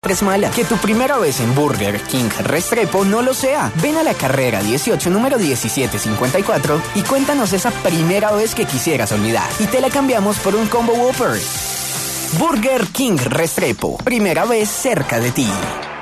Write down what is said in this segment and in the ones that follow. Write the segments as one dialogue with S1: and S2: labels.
S1: es mala. Que tu primera vez en Burger King Restrepo no lo sea. Ven a la carrera 18, número 1754 y cuéntanos esa primera vez que quisieras olvidar. Y te la cambiamos por un Combo Whopper. Burger King Restrepo. Primera vez cerca de ti.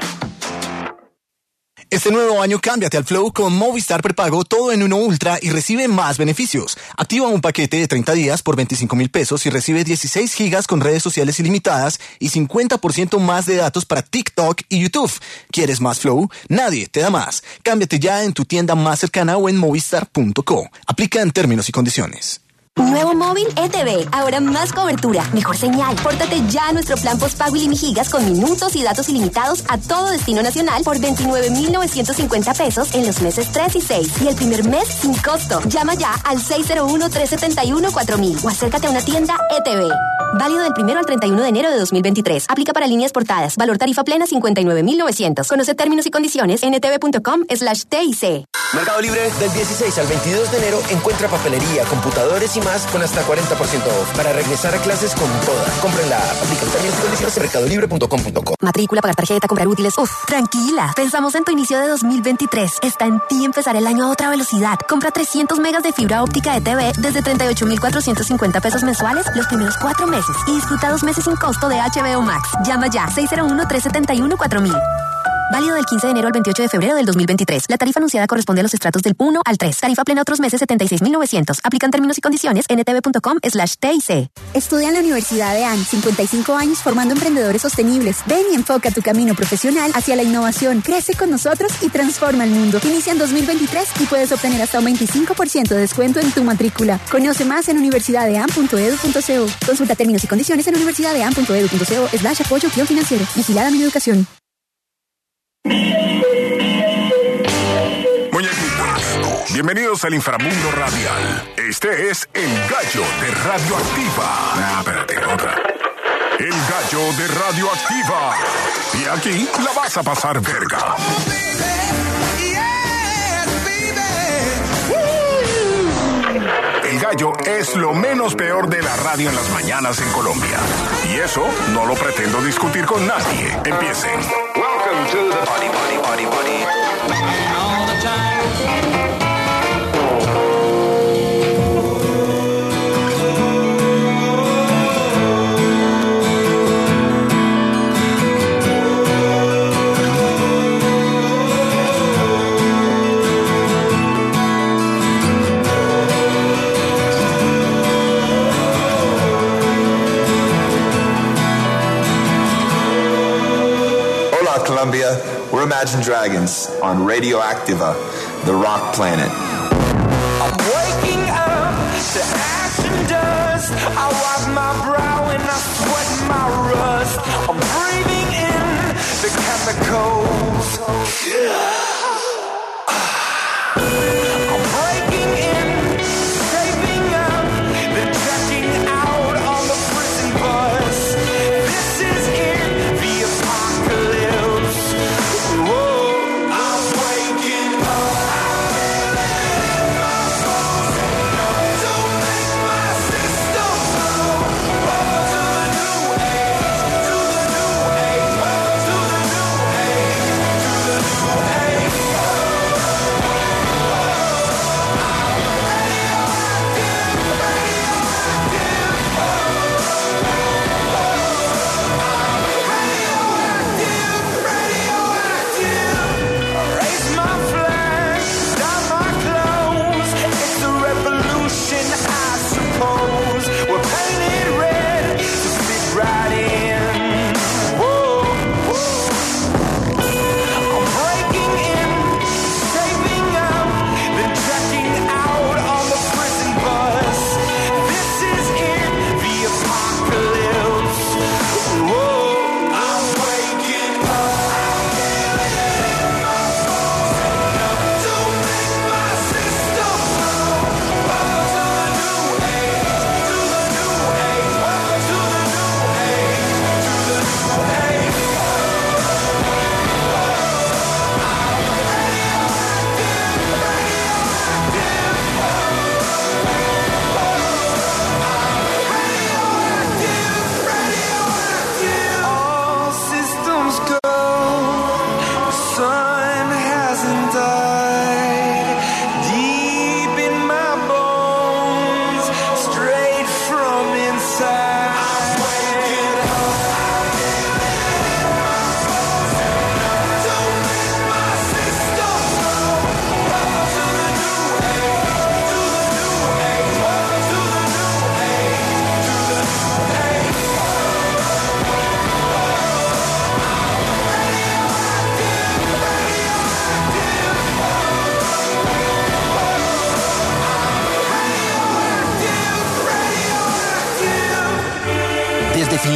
S2: Este nuevo año cámbiate al Flow con Movistar Prepago todo en uno Ultra y recibe más beneficios. Activa un paquete de 30 días por 25,000 pesos y recibe 16 gigas con redes sociales ilimitadas y 50% más de datos para TikTok y YouTube. ¿Quieres más Flow? Nadie te da más. Cámbiate ya en tu tienda más cercana o en movistar.co. Aplica en términos y condiciones.
S3: Nuevo móvil ETV, ahora más cobertura, mejor señal. Pórtate ya a nuestro plan postpago Ilimigigas con minutos y datos ilimitados a todo destino nacional por 29,950 pesos en los meses 3 y 6. Y el primer mes sin costo. Llama ya al 601-371-4000 o acércate a una tienda ETV. Válido del 1 al 31 de enero de 2023. Aplica para líneas portadas. Valor tarifa plena 59,900. Conoce términos y condiciones en etv.com/TIC.
S4: Mercado Libre, del 16 al 22 de enero, encuentra papelería, computadores y más con hasta 40% off para regresar a clases con toda. Compren la app, aplican términos y condiciones en mercadolibre.com.co.
S3: Matrícula, pagar tarjeta, comprar útiles. Tranquila. Pensamos en tu inicio de 2023. Está en ti empezar el año a otra velocidad. Compra 300 megas de fibra óptica ETV desde 38,450 pesos mensuales los primeros 4 meses y disfruta 2 meses sin costo de HBO Max. Llama ya 601-371-4000. Válido del 15 de enero al 28 de febrero del 2023. La tarifa anunciada corresponde a los estratos del 1 al 3. Tarifa plena otros meses 76,900. Aplican términos y condiciones en etv.com/TIC.
S5: Estudia en la Universidad de AN, 55 años formando emprendedores sostenibles. Ven y enfoca tu camino profesional hacia la innovación. Crece con nosotros y transforma el mundo. Inicia en 2023 y puedes obtener hasta un 25% de descuento en tu matrícula. Conoce más en universidadean.edu.co. Consulta términos y condiciones en universidadean.edu.co/apoyo-financiero. Vigilada Mineducación.
S6: Muñequitos, bienvenidos al inframundo radial. Este es El Gallo de Radioactiva. Espérate, otra. El Gallo de Radioactiva. Y aquí la vas a pasar verga. El Gallo es lo menos peor de la radio en las mañanas en Colombia. Y eso no lo pretendo discutir con nadie. Empiecen. Welcome to the party, party, party, party. All the time.
S7: Colombia, we're Imagine Dragons on Radioactiva, the rock planet.
S8: I'm waking up to ash and dust. I wipe my brow and I sweat my rust. I'm breathing in the chemicals. I'm breaking in, saving up, then checking out on the prison bus. This is it, the apocalypse. Whoa, I'm waking up.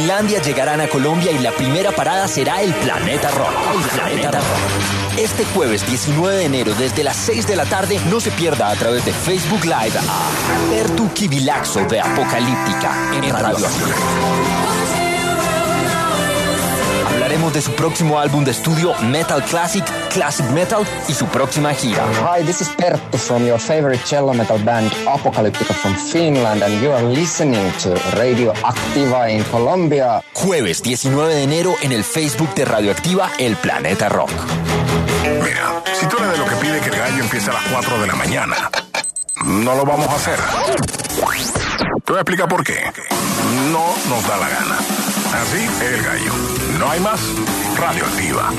S9: Finlandia llegarán a Colombia y la primera parada será el Planeta Rock. Este jueves 19 de enero desde las 6 de la tarde no se pierda a través de Facebook Live a Pertu Kivilaxo de Apocalíptica en Radio Activa. Hablaremos de su próximo álbum de estudio Metal Classic, Classic Metal y su próxima gira.
S10: Hi, this is Perttu from your favorite cello metal band Apocalyptica from Finland and you are listening to Radio Activa in Colombia.
S9: Jueves 19 de enero en el Facebook de Radioactiva El Planeta Rock.
S6: Mira, si tú eres de lo que pide que el gallo empiece a las 4 de la mañana, no lo vamos a hacer. Te voy a explicar por qué. No nos da la gana. Así es el gallo. No hay más. Radioactiva.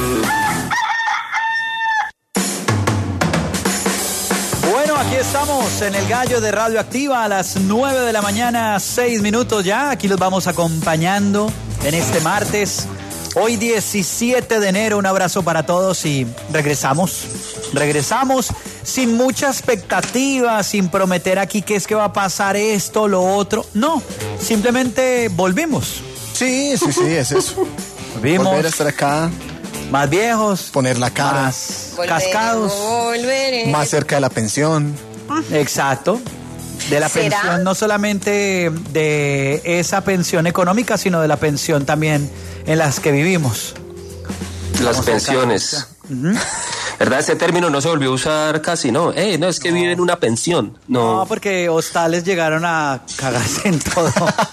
S11: Bueno, aquí estamos en el gallo de Radioactiva a las 9 de la mañana, 6 minutos ya. Aquí los vamos acompañando en este martes. Hoy 17 de enero, un abrazo para todos y regresamos sin mucha expectativa, sin prometer aquí que es que va a pasar esto, lo otro. No, simplemente volvimos.
S2: Sí, es eso.
S11: Volvimos.
S2: Volver a estar acá.
S11: Más viejos.
S2: Poner la cara.
S11: Más cascados.
S12: Volveremos.
S2: Más cerca de la pensión.
S11: Exacto. De la
S12: ¿Será?
S11: pensión, no solamente de esa pensión económica, sino de la pensión también en las que vivimos.
S13: Las pensiones. ¿Verdad? Ese término no se volvió a usar casi, ¿no? No, es que vive en una pensión.
S11: No, porque hostales llegaron a cagarse en todo.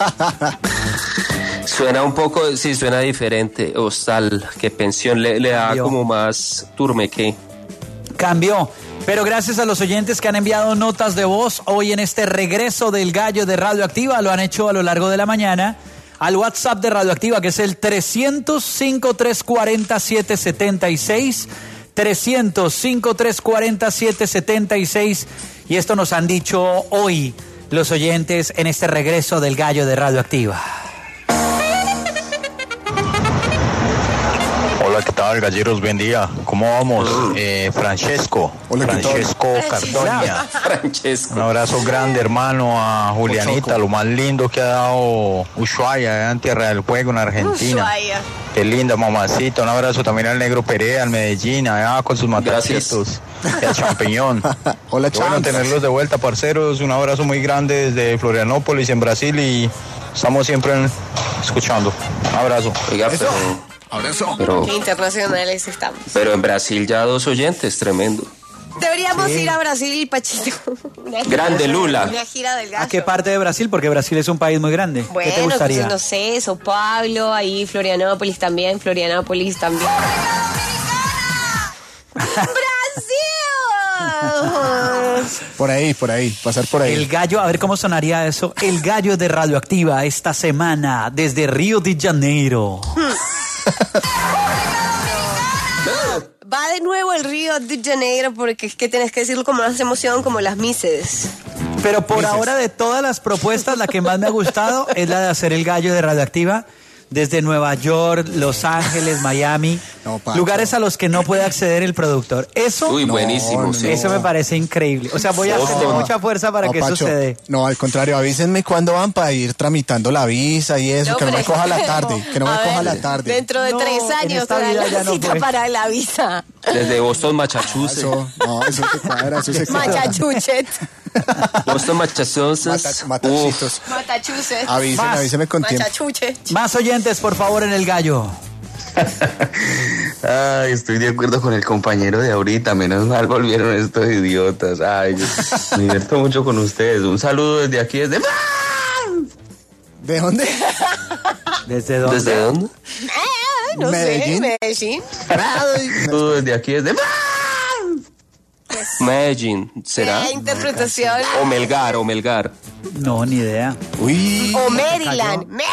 S13: Suena un poco, sí, suena diferente. Hostal, que pensión le da
S11: Cambió.
S13: como más turmeque.
S11: Cambió. Pero gracias a los oyentes que han enviado notas de voz hoy en este regreso del gallo de Radioactiva, lo han hecho a lo largo de la mañana, al WhatsApp de Radioactiva, que es el 300-5340-776, 300-5340-776, y esto nos han dicho hoy los oyentes en este regreso del gallo de Radioactiva.
S14: Hola, ¿qué tal, galleros? Buen día. ¿Cómo vamos? Francesco.
S2: Hola, ¿qué tal?
S14: Francesco Cardoña.
S13: Francesco.
S14: Un abrazo grande, hermano, a Julianita, lo más lindo que ha dado Ushuaia, en Tierra del Fuego, en Argentina.
S12: Ushuaia.
S14: Qué linda, mamacita. Un abrazo también al Negro Perea, al Medellín, allá con sus matachitos. Y al Champiñón.
S2: Hola,
S14: Qué bueno
S2: Champs.
S14: tenerlos de vuelta, parceros. Un abrazo muy grande desde Florianópolis, en Brasil, y estamos siempre escuchando. Un abrazo.
S13: Oiga, pero
S12: Qué internacionales estamos.
S13: pero en Brasil ya 2 oyentes, tremendo.
S12: Deberíamos ir a Brasil, Pachito.
S13: Grande Lula.
S12: Una gira del gallo.
S11: ¿A qué parte de Brasil? Porque Brasil es un país muy grande.
S12: Bueno,
S11: ¿Qué te gustaría?
S12: entonces, no sé, Sao Paulo, ahí Florianópolis también. ¡Brasil!
S2: Por ahí, pasar por ahí.
S11: El gallo, a ver cómo sonaría eso. El gallo de Radioactiva esta semana desde Río de Janeiro.
S12: Va de nuevo el Río de Janeiro porque es que tienes que decirlo con más emoción, como las Misses.
S11: Pero por ahora, de todas las propuestas, la que más me ha gustado es la de hacer el gallo de Radioactiva desde Nueva York, Los Ángeles, Miami, lugares a los que no puede acceder el productor. Eso,
S13: Uy, buenísimo, sí.
S11: Eso me parece increíble. O sea, voy a hacer mucha fuerza para que
S2: Pacho,
S11: eso se dé.
S2: No, al contrario, avísenme cuándo van para ir tramitando la visa y eso,
S12: No,
S2: que no me
S12: pero-
S2: coja la tarde, que no me
S12: A
S2: coja
S12: ver,
S2: la tarde.
S12: Dentro de 3
S11: en
S12: años
S11: esta
S12: te dan
S11: vida
S12: la
S11: ya no
S12: cita
S11: fue.
S12: para la visa.
S13: Desde Boston, Massachusetts.
S2: Eso te cuadra, eso se cuadra.
S12: Machachuchet.
S13: Boston, Massachusetts.
S2: Matachitos.
S12: Machachuset.
S2: Avísenme con tiempo.
S12: Machachuchet.
S11: Más oyentes, por favor, en el gallo.
S15: Ay, estoy de acuerdo con el compañero de ahorita. Menos mal volvieron estos idiotas. Ay, yo me divierto mucho con ustedes. Un saludo desde aquí, desde...
S2: ¿De dónde?
S11: ¿Desde dónde?
S13: ¿Desde dónde?
S12: No
S2: Medellín.
S12: sé, Medellín.
S15: Un saludo desde aquí, desde...
S13: Medellín, ¿será?
S12: ¿Qué interpretación?
S13: O Melgar.
S11: No, ni idea.
S2: Uy.
S12: O Maryland. Maryland.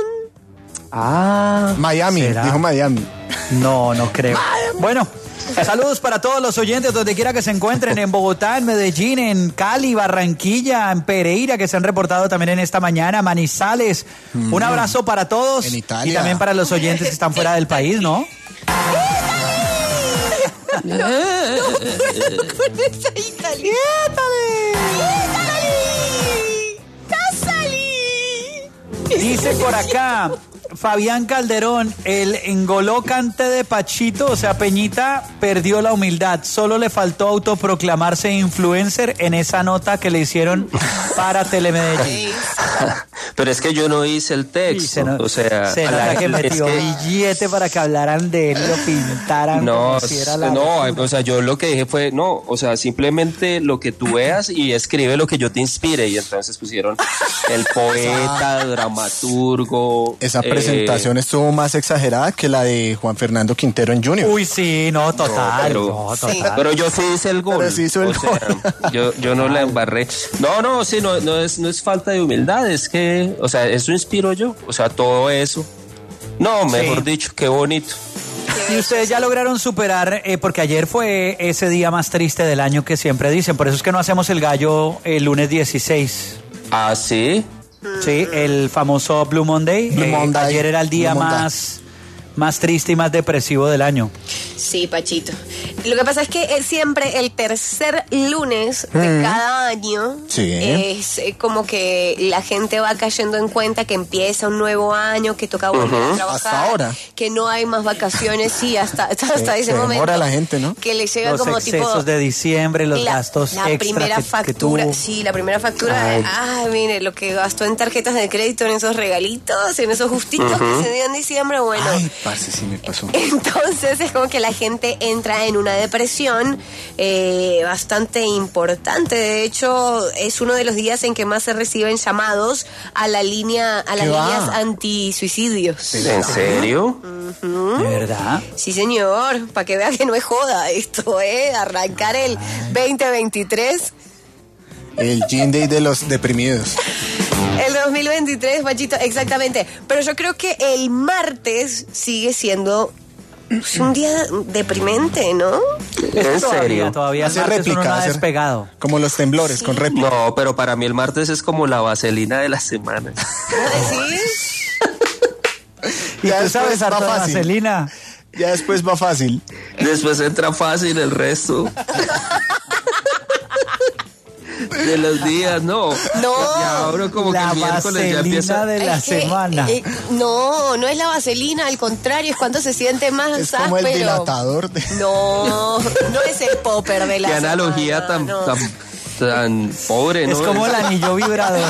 S11: Ah,
S2: Miami,
S11: ¿será?
S2: dijo Miami.
S11: No, no creo. Bueno, saludos para todos los oyentes donde quiera que se encuentren, en Bogotá, en Medellín, en Cali, Barranquilla, en Pereira, que se han reportado también en esta mañana, Manizales. Un abrazo para todos.
S2: En Italia.
S11: Y también para los oyentes que están fuera del país, ¿no?
S12: Con esa italiana. ¡Ítali!
S11: Dice por acá Fabián Calderón, el engolocante de Pachito, o sea, Peñita, perdió la humildad. Solo le faltó autoproclamarse influencer en esa nota que le hicieron para Telemedellín.
S13: Pero es que yo no hice el texto, o sea...
S11: Se nota que metió billete para que hablaran de él y lo pintaran.
S13: No,
S11: como si era la
S13: o sea, yo lo que dije fue, no, o sea, simplemente lo que tú veas y escribe lo que yo te inspire. Y entonces pusieron el poeta, dramaturgo...
S2: Esa presentación estuvo más exagerada que la de Juan Fernando Quintero en Junior.
S11: Uy, sí, no, total.
S13: Pero yo sí hice el gol.
S2: Pero sí hizo el gol.
S13: Yo no la embarré. No, sí, no es falta de humildad, es que, o sea, eso inspiro yo, o sea, todo eso. No, mejor dicho, qué bonito.
S11: Y ustedes ya lograron superar, porque ayer fue ese día más triste del año que siempre dicen, por eso es que no hacemos el gallo el lunes 16.
S13: ¿Ah, sí?
S11: Sí, el famoso Blue Monday. Ayer era el día más triste y más depresivo del año.
S12: Sí, Pachito. Lo que pasa es que siempre el tercer lunes de cada año es como que la gente va cayendo en cuenta que empieza un nuevo año, que toca volver a trabajar.
S2: Hasta ahora.
S12: Que no hay más vacaciones, hasta ese momento.
S2: Demora la gente, ¿no?
S12: Que le llega
S11: los
S12: como
S11: excesos tipo de diciembre, los gastos extra.
S12: La primera factura,
S11: que
S12: sí, la primera factura. Mire, lo que gastó en tarjetas de crédito, en esos regalitos, en esos justitos que se dieron en diciembre, bueno.
S2: Ay, parce, sí me pasó.
S12: Entonces es como que la gente entra en una depresión bastante importante. De hecho, es uno de los días en que más se reciben llamados a las líneas antisuicidios.
S13: ¿En serio?
S11: ¿De verdad?
S12: Sí, señor, para que vea que no es joda esto, arrancar el 2023.
S2: El Gin Day de los deprimidos.
S12: El 2023, Pachito, exactamente. Pero yo creo que el martes sigue siendo un día deprimente, ¿no?
S13: ¿En serio?
S11: Todavía
S2: hace réplica,
S11: no ha despegado.
S2: Como los temblores, con réplica.
S13: No, pero para mí el martes es como la vaselina de la semana.
S12: ¿Sí?
S11: ¿Y tú sabes harto de vaselina?
S2: Ya después va fácil.
S13: Después entra fácil el resto. De los días, no. Ya ahora como que el miércoles ya empieza.
S11: De la semana.
S12: No es la vaselina, al contrario, es cuando se siente más
S2: es como
S12: áspero.
S2: El dilatador.
S12: No es el popper de la
S13: semana. Qué analogía tan pobre, ¿no?
S11: Es como el anillo vibrador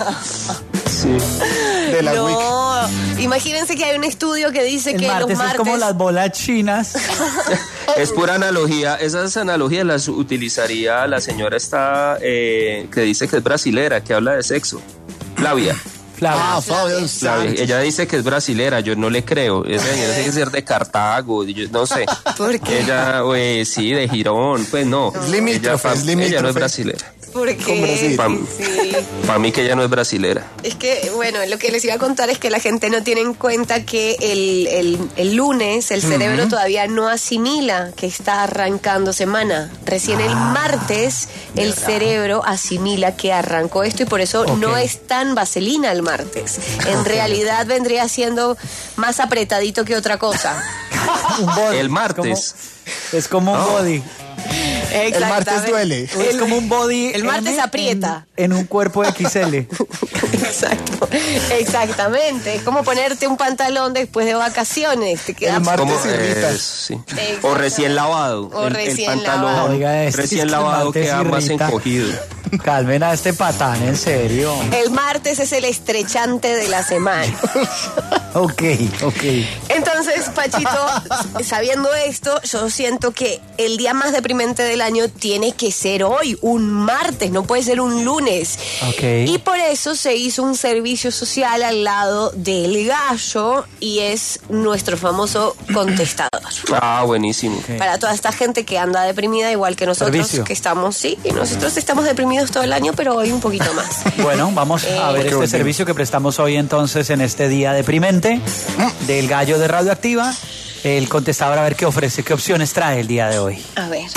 S2: de la Wiki.
S12: Imagínense que hay un estudio que dice que los martes
S11: es como las bolas chinas.
S13: Es pura analogía. Esas analogías las utilizaría la señora esta que dice que es brasilera, que habla de sexo. Flavia.
S11: Flavia.
S13: Ella dice que es brasilera, yo no le creo. Esa señora tiene que ser de Cartago, yo no sé.
S12: ¿Por qué?
S13: Ella, sí, de Girón, pues no. Ella no es brasilera.
S12: Porque
S13: para mí que ella no es brasilera.
S12: Es que, bueno, lo que les iba a contar es que la gente no tiene en cuenta que el lunes el cerebro todavía no asimila que está arrancando semana. Recién el martes el cerebro asimila que arrancó esto y por eso no es tan vaselina el martes. En realidad vendría siendo más apretadito que otra cosa.
S13: El martes.
S11: Es como un body.
S2: El martes duele.
S11: Es como un body.
S12: El martes aprieta.
S11: En un cuerpo XL.
S12: Exacto. Exactamente. Es como ponerte un pantalón después de vacaciones. Te queda
S2: el martes irrita.
S13: Sí. O recién lavado.
S12: El
S13: pantalón
S11: Oiga,
S13: recién lavado queda más encogido.
S11: Calmen a este patán, en serio.
S12: El martes es el estrechante de la semana.
S11: Ok.
S12: Entonces, Pachito, sabiendo esto, yo siento que el día más deprimente del año tiene que ser hoy, un martes, no puede ser un lunes. Y por eso se hizo un servicio social al lado del gallo y es nuestro famoso contestador.
S13: Buenísimo.
S12: Para toda esta gente que anda deprimida, igual que nosotros, que estamos, nosotros estamos deprimidos todo el año, pero hoy un poquito más.
S11: Bueno, vamos a ver este servicio que prestamos hoy entonces en este día deprimente del gallo de Radioactiva. El contestador a ver qué ofrece, qué opciones trae el día de hoy.
S12: A ver.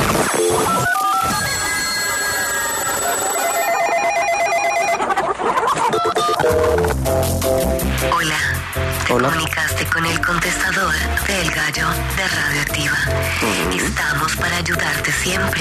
S16: Hola. Te comunicaste con el contestador del gallo de Radioactiva. Estamos para ayudarte siempre.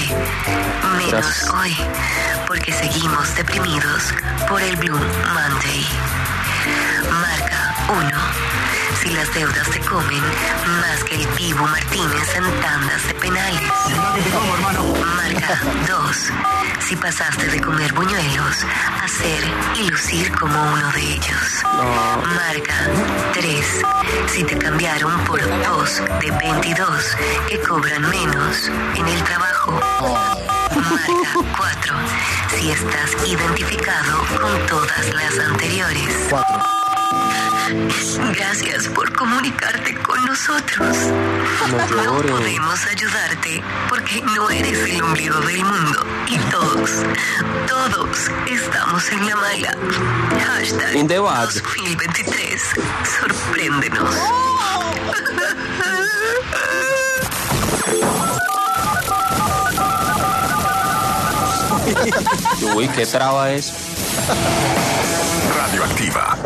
S16: Menos hoy, porque seguimos deprimidos por el Blue Monday. Marca 1. Si las deudas te comen más que el Dibu Martínez en tandas de penales. Marca 2. Si pasaste de comer buñuelos a ser y lucir como uno de ellos. Marca 3. Si te cambiaron por 2 de 22 que cobran menos en el trabajo. Marca 4. Si estás identificado con todas las anteriores. 4. Gracias por comunicarte con nosotros. No podemos ayudarte porque no eres el ombligo del mundo. Y todos estamos en la mala. Hashtag
S13: In the bad.
S16: 2023. Sorpréndenos.
S13: Uy, qué traba es.
S6: Radioactiva.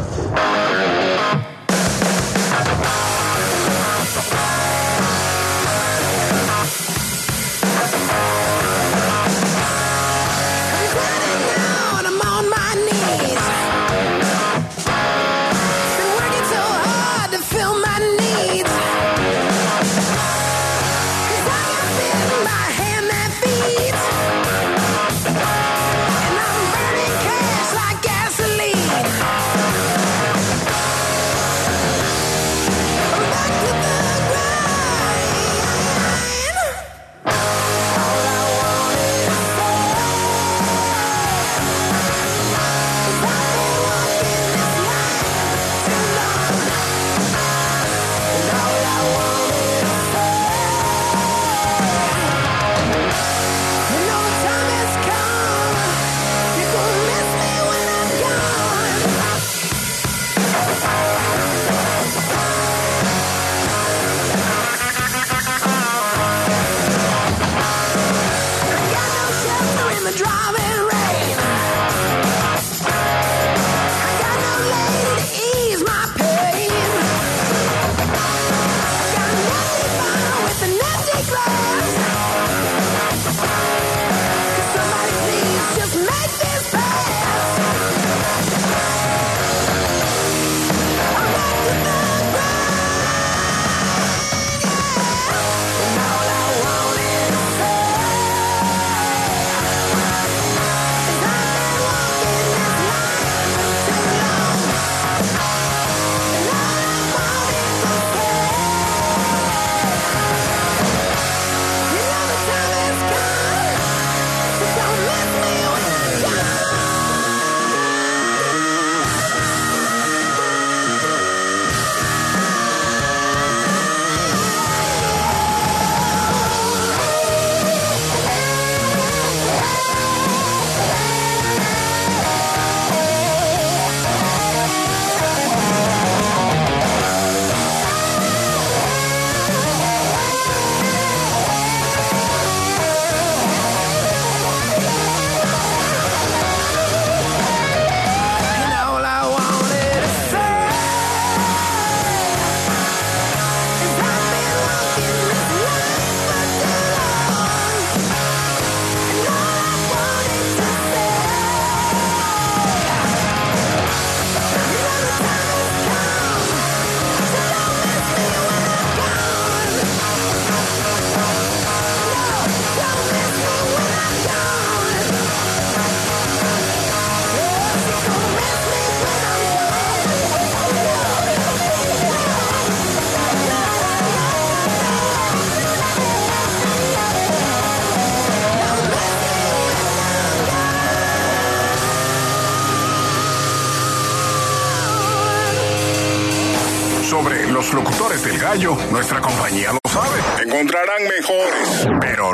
S6: Sobre los locutores del gallo, nuestra compañía lo sabe. Encontrarán mejores, pero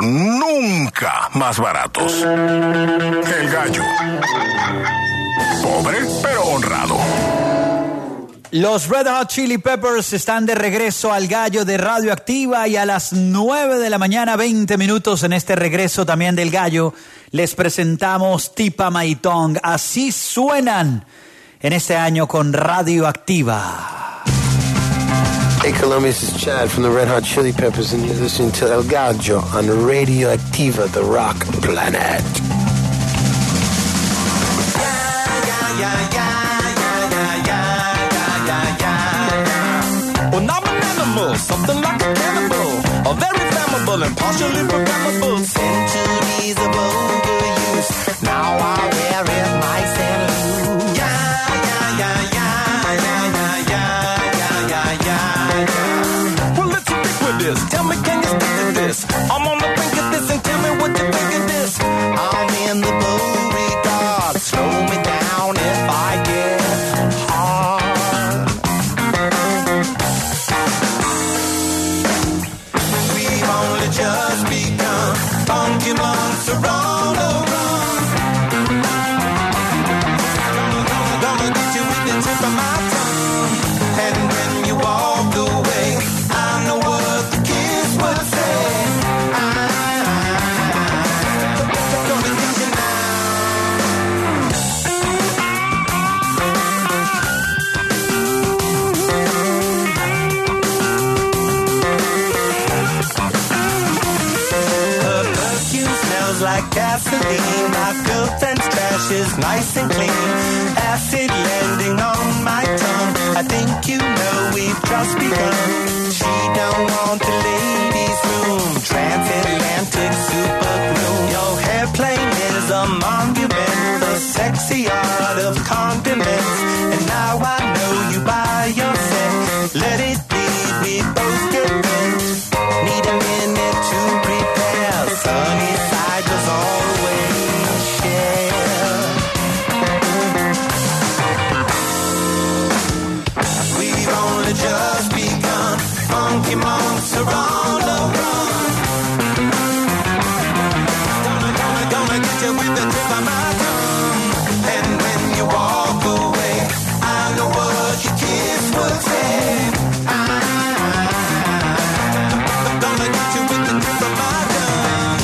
S6: nunca más baratos. El gallo. Pobre, pero honrado.
S11: Los Red Hot Chili Peppers están de regreso al gallo de Radioactiva y a las 9 de la mañana, 20 minutos en este regreso también del gallo, les presentamos Tipa My Tongue. Así suenan en este año con Radioactiva.
S17: Hey Colombia, this is Chad from the Red Hot Chili Peppers and you're listening to El Gallo on Radioactiva, the rock planet.
S8: Yeah, yeah, yeah, yeah, yeah, yeah. animal, something like a cannibal, a very flammable and partially programmable. Centuries of overuse, now I wear it nice and loose. Yeah, yeah, yeah, yeah, yeah, yeah, yeah, yeah, yeah, yeah. Well, let's ubiquitous. Tell me, can you stick to this? I'm on the brink of this, and tell me what you think of this. I'm in the Beauregard. Slow me down if I get hard. We've only just begun. Funky months are on the run. Gonna get you with the tip of my tongue. And when you walk away, I know what the kids would say. Gonna get you now. Her perfume smells like gasoline. My girlfriend's trash is nice and clean. Acid landing on my tongue. I think you know we've just begun. She don't want the ladies' room. Transatlantic super glue. Your hairplane is a monument. The sexy art of condiments. And now I know you by yourself. Let it bleed, we both get bent. Need a minute to prepare. Sunny side does always share. We've only just begun. Funky months are on the run. Gonna get you with the tip of my tongue. And when you walk away, I know what your kids would say. Gonna get you with the tip of my tongue.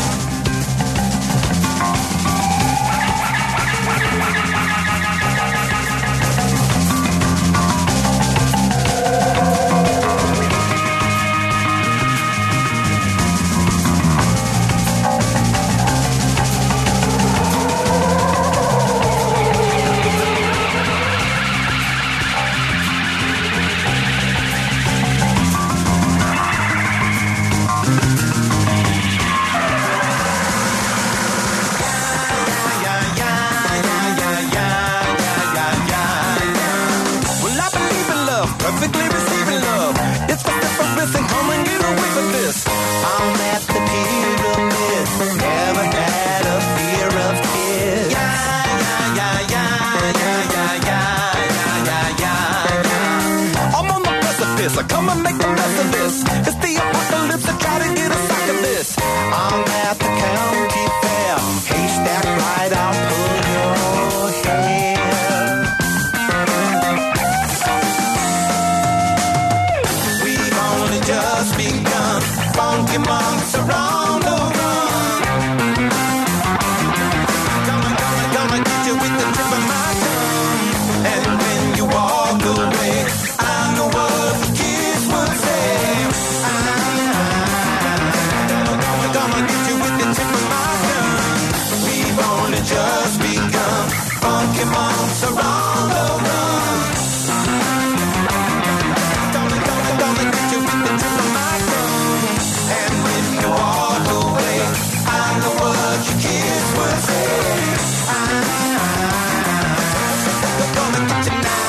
S8: Well, I believe in love, perfectly receiving love. It's for difference and come and get away with this. I'm at the pyramid, never had a fear of kids. Yeah, yeah, yeah, yeah, yeah, yeah, yeah, yeah, yeah, yeah. I'm on the precipice, I come and make a mess of this. It's the apocalypse, I try to get a sack of this. I'm at the county fair, haystack right, I'll pull your hair. We've only just begun. Funky months are on the run. Gonna get you with the tip of my tongue. And when you walk away, I know what the kids would say. Gonna get you with the tip of my tongue. We've only just begun. Funky months are on the run. Gonna get you with the tip of my tongue. And when you walk away, I know what your kids would say. Gonna get you now.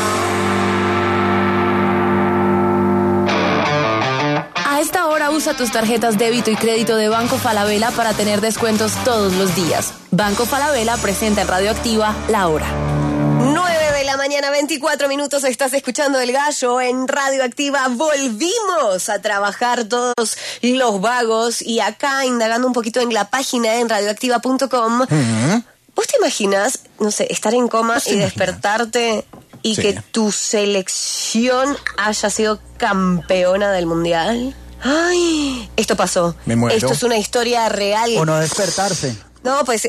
S18: A esta hora usa tus tarjetas débito y crédito de Banco Falabella para tener descuentos todos los días. Banco Falabella presenta en Radioactiva La Hora.
S12: 9 de la mañana, 24 minutos. Estás escuchando El Gallo en Radioactiva. Volvimos a trabajar todos los vagos y acá indagando un poquito en la página en radioactiva.com. ¿Vos te imaginas, no sé, estar en coma y despertarte y
S2: Sí.
S12: que tu selección haya sido campeona del mundial? Ay, esto pasó.
S2: Me muero.
S12: Esto es una historia real.
S11: O no despertarse.
S12: No, pues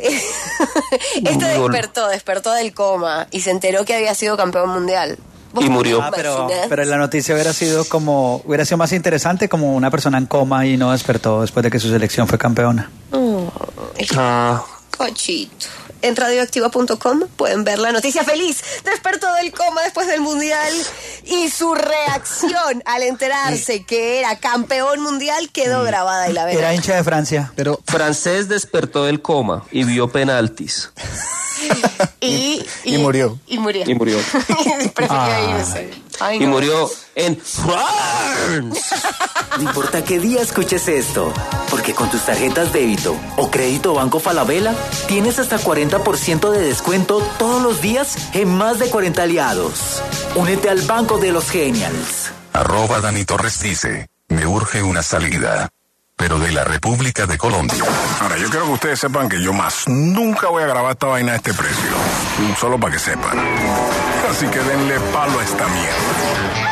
S12: despertó del coma y se enteró que había sido campeón mundial.
S13: Y murió.
S11: Pero la noticia hubiera sido más interesante como una persona en coma y no despertó después de que su selección fue campeona.
S12: Cochito. en radioactiva.com pueden ver la noticia feliz. Despertó del coma después del Mundial y su reacción al enterarse que era campeón mundial quedó grabada y la verán.
S11: Era hincha de Francia.
S13: Pero francés despertó del coma y vio penaltis.
S12: Y
S2: murió.
S12: Y murió.
S13: Y murió.
S12: Prefería irse. Ay, no.
S13: Y murió en France.
S9: No importa qué día escuches esto, porque con tus tarjetas débito o crédito Banco Falabella tienes hasta 40% de descuento todos los días en más de 40 aliados. Únete al Banco de los Genials.
S6: @Dani Torres dice, me urge una salida, pero de la República de Colombia. Ahora, yo quiero que ustedes sepan que yo más nunca voy a grabar esta vaina a este precio. Solo para que sepan. Así que denle palo a esta mierda.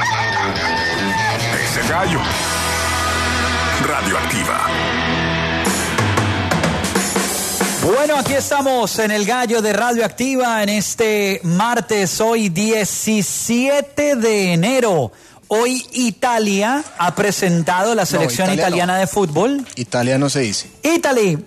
S6: Ese gallo. Radioactiva.
S11: Bueno, aquí estamos en el Gallo de Radioactiva en este martes, hoy 17 de enero. Hoy Italia ha presentado la selección italiana de fútbol.
S2: Italia no se dice.
S11: Italy.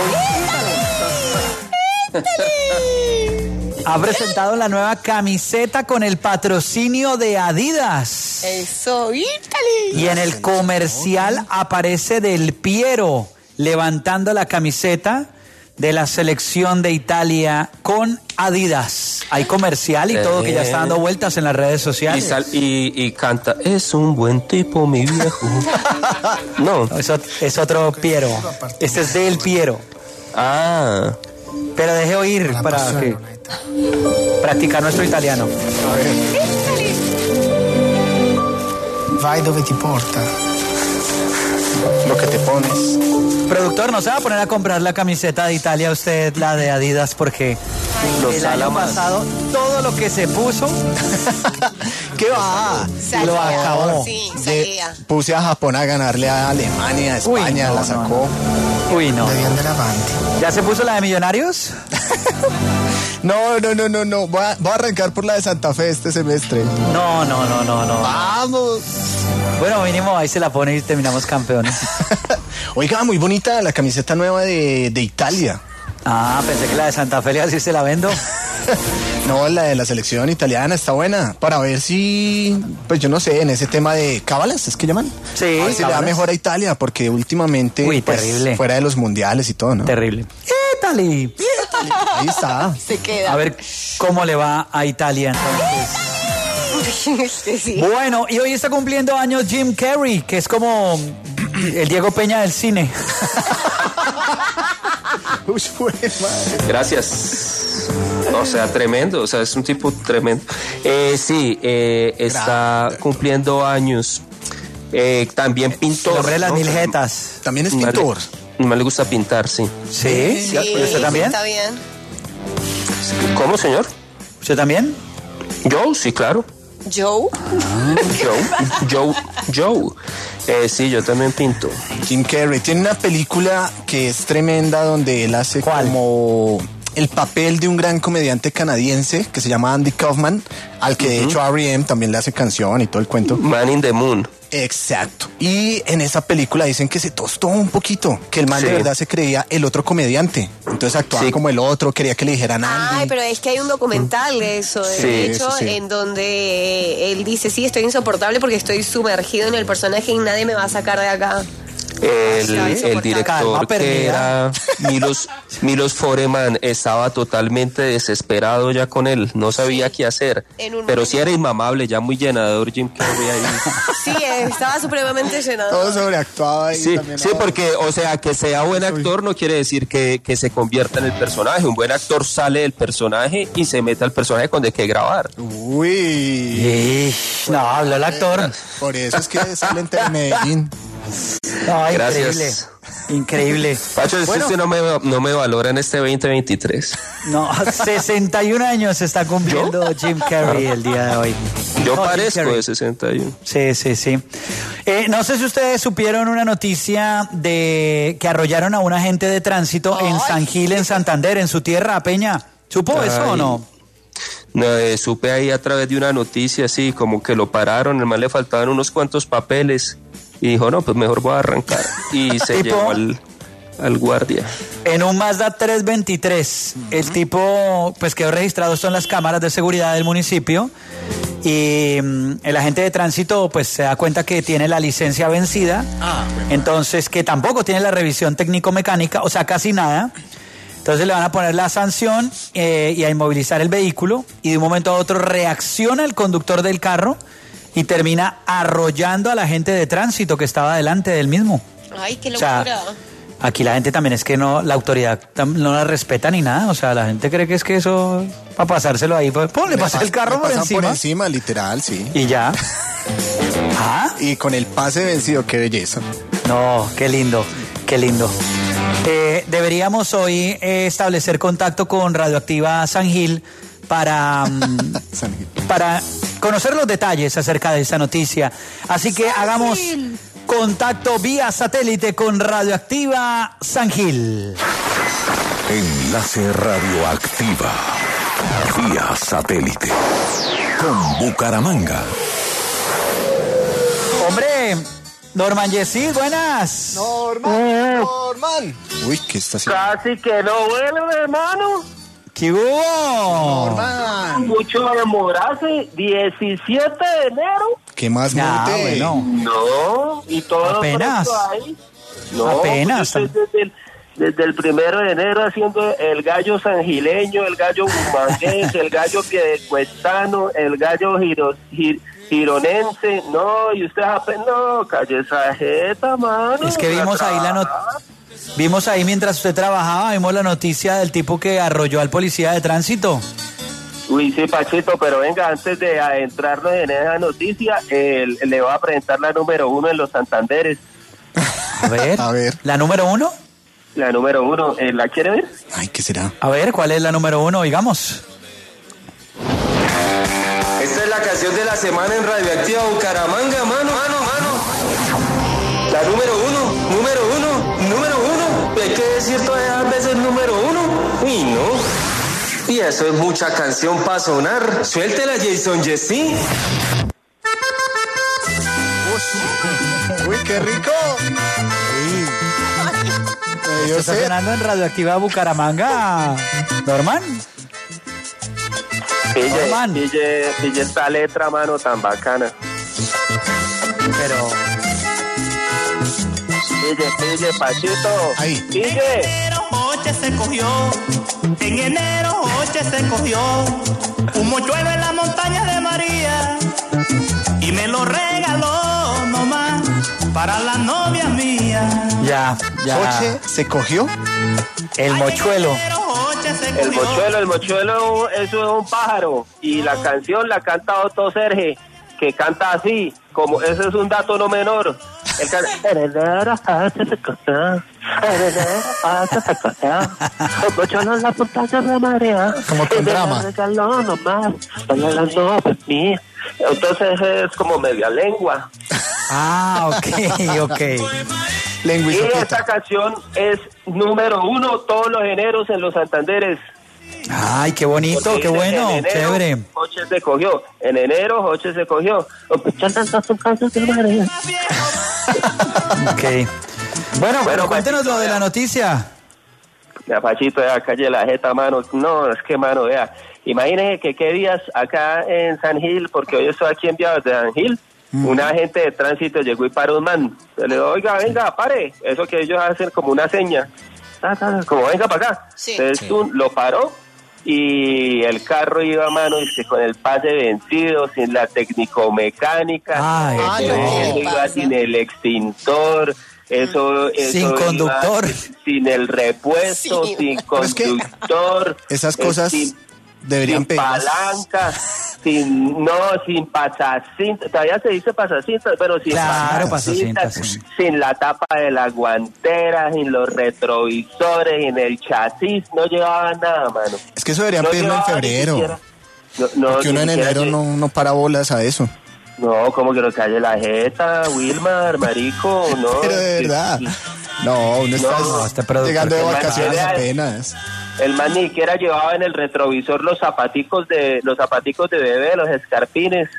S11: Ha presentado la nueva camiseta con el patrocinio de Adidas.
S12: Eso, Italy.
S11: Y en el comercial aparece Del Piero levantando la camiseta de la selección de Italia con Adidas. Hay comercial y todo que ya está dando vueltas en las redes sociales.
S13: Y canta, es un buen tipo, mi viejo. No.
S11: Es otro Piero. Este es Del Piero.
S13: Ah.
S11: Pero deje oír para que practicar nuestro italiano.
S17: A ver. Vai dove ti porta.
S2: Lo que te pones.
S11: Productor, ¿no se va a poner a comprar la camiseta de Italia usted, la de Adidas? Porque el año pasado todo lo que se puso,
S2: ¿qué va?
S11: Lo acabó.
S12: Sí,
S2: Puse a Japón a ganarle a Alemania, a España, la sacó.
S11: Uy, no. ¿Ya se puso la de Millonarios?
S2: No. Voy a arrancar por la de Santa Fe este semestre.
S11: No.
S2: Vamos.
S11: Bueno, mínimo ahí se la pone y terminamos campeones.
S2: Oiga, muy bonita la camiseta nueva de Italia.
S11: Ah, pensé que la de Santa Fe, así se la vendo.
S2: No, la de la selección italiana está buena. Para ver si, pues yo no sé, en ese tema de cábalas, ¿es que llaman?
S11: Sí.
S2: A ver si le da mejor a Italia, porque últimamente, pues,
S11: terrible.
S2: Fuera de los mundiales y todo, ¿no?
S11: Terrible. Italy.
S2: Ahí está.
S12: Se queda.
S11: A ver cómo le va a Italia entonces.
S12: Sí.
S11: Bueno, y hoy está cumpliendo años Jim Carrey, que es como el Diego Peña del cine.
S13: Gracias. O sea, tremendo, o sea, es un tipo tremendo. Sí, está cumpliendo años. También pintor.
S11: El hombre de las mil jetas.
S2: También es pintor.
S13: No le gusta pintar, sí.
S11: ¿Sí? ¿Usted también?
S12: Está bien.
S13: ¿Cómo, señor?
S11: ¿Usted también?
S13: Yo, sí, claro.
S12: ¿Joe?
S13: Joe. Sí, yo también pinto.
S2: Jim Carrey tiene una película que es tremenda donde él hace como el papel de un gran comediante canadiense que se llama Andy Kaufman, al que de hecho R.E.M. también le hace canción y todo el cuento.
S13: Man in the Moon.
S2: Exacto. Y en esa película dicen que se tostó un poquito, que el man de verdad se creía el otro comediante. Entonces actuaba como el otro, quería que le dijeran Andy.
S12: Ay, pero es que hay un documental de eso, de hecho, en donde él dice, sí, estoy insoportable porque estoy sumergido en el personaje y nadie me va a sacar de acá.
S13: El director que era Milos Forman estaba totalmente desesperado ya con él, no sabía qué hacer, pero sí era inmamable, ya muy llenador Jim Carrey ahí.
S12: Sí, estaba supremamente llenador.
S2: Todo sobreactuaba ahí.
S13: Sí, porque, o sea, que sea buen actor no quiere decir que se convierta en el personaje. Un buen actor sale del personaje y se mete al personaje cuando hay que grabar.
S2: Uy.
S11: No, habló el actor.
S2: Por eso es que sale en Medellín.
S11: No,
S13: Gracias.
S11: Increíble.
S13: Pacho, usted no me valora en este 2023.
S11: No, 61 años está cumpliendo Jim Carrey el día de hoy.
S13: Yo parezco de 61.
S11: Sí. No sé si ustedes supieron una noticia de que arrollaron a un agente de tránsito en San Gil, en Santander, en su tierra, Peña. ¿Supo eso o no?
S13: No, supe ahí a través de una noticia, así como que lo pararon, el man le faltaban unos cuantos papeles y dijo, no, pues mejor voy a arrancar. Y se llevó al guardia.
S11: En un Mazda 323, el tipo pues quedó registrado esto en las cámaras de seguridad del municipio y el agente de tránsito pues se da cuenta que tiene la licencia vencida, entonces que tampoco tiene la revisión técnico-mecánica, o sea, casi nada. Entonces le van a poner la sanción y a inmovilizar el vehículo y de un momento a otro reacciona el conductor del carro y termina arrollando al agente de tránsito que estaba delante del mismo.
S12: Ay, qué locura.
S11: O sea, aquí la gente también es que no, la autoridad no la respeta ni nada, o sea, la gente cree que es que eso, para pasárselo ahí, pues, le pasa el carro por encima.
S2: Por encima, literal, sí.
S11: Y ya.
S2: Y con el pase vencido, qué belleza.
S11: No, qué lindo, qué lindo. Deberíamos hoy establecer contacto con Radioactiva San Gil para conocer los detalles acerca de esa noticia. Así que hagamos contacto vía satélite con Radioactiva San Gil.
S6: Enlace Radioactiva vía satélite con Bucaramanga.
S11: Hombre, Norman Yesid, buenas.
S2: Norman. Uy, ¿qué está haciendo?
S19: Casi que no vuelve, hermano.
S11: ¿Qué hubo?
S2: Norman.
S19: Mucho demorarse, 17 de enero.
S2: ¿Qué más monte?
S11: Bueno.
S19: No, y todo
S11: apenas.
S19: Ahí. No,
S11: Apenas.
S19: Pues desde el 1 de enero haciendo el gallo sangileño, el gallo bumanguense, el gallo piedecuestano, el gallo gironense. No, y usted apenas, no, calle esa jeta, mano.
S11: Es que vimos ahí mientras usted trabajaba, vimos la noticia del tipo que arrolló al policía de tránsito.
S19: Uy, sí, Pachito, pero venga, antes de adentrarnos en esa noticia, le voy a presentar la número 1 en los Santanderes.
S11: A ver. ¿La número 1?
S19: La número 1, ¿la quiere ver?
S2: Ay, ¿qué será?
S11: A ver, ¿cuál es la número 1? Digamos.
S20: Esta es la canción de la semana en Radioactiva Bucaramanga, mano. La número 1. Hay que decir todas veces número 1. Uy, no. Y eso es mucha canción para sonar. Suéltela, Jason Jessy.
S2: Uy, qué rico.
S11: ¿Está sonando en Radioactiva Bucaramanga, Norman?
S19: Pille esta letra, mano, tan bacana.
S11: Pero...
S19: Pille, Pachito.
S2: Ahí.
S19: Pille.
S21: En enero Joche se cogió un mochuelo en la montaña de María y me lo regaló nomás para la novia mía.
S11: Ya.
S2: ¿Joche se cogió?
S11: El mochuelo.
S19: El mochuelo, eso es un pájaro y la canción la canta Otto Serge, que canta así, como ese es un dato no menor. El en enero Joche se cogió. El mochuelo en la montaña de María.
S2: Como con drama.
S19: Me regaló nomás para la novia mía. Entonces es como media lengua.
S11: Ok.
S19: Y esta canción es número 1 todos los eneros en los Santanderes.
S11: Ay, qué bonito,
S19: porque
S11: qué bueno,
S19: en enero,
S11: chévere.
S19: Joche se cogió. En enero, Joche se cogió.
S11: Ok. Bueno, cuéntenos lo de la noticia.
S19: Ya, Pachito, ya calle la jeta, mano. No, es que, mano, vea. Imagínese que qué días acá en San Gil, porque hoy estoy aquí enviado desde San Gil. Un agente de tránsito llegó y paró un man. Le digo, oiga, venga, pare. Eso que ellos hacen como una seña. Como venga para acá.
S12: Sí.
S19: Entonces lo paró y el carro iba a mano con el pase vencido, sin la técnico-mecánica. Iba sin el extintor. Eso
S11: sin conductor.
S19: Sin el repuesto, sin conductor.
S2: Esas cosas deberían
S19: sin palanca, sin pasacinta, todavía se dice pasacinta, pero sin pasacinta, sin la tapa de la guantera, sin los retrovisores, sin el chasis, no llevaba nada, mano.
S2: Es que eso deberían pedirlo en febrero. Porque uno en enero no para bolas a eso.
S19: No, como que nos calle la jeta, Wilmar, marico, no.
S2: Pero de verdad. No, uno está llegando de vacaciones apenas.
S19: El man ni siquiera llevaba en el retrovisor los zapaticos de bebé, los escarpines.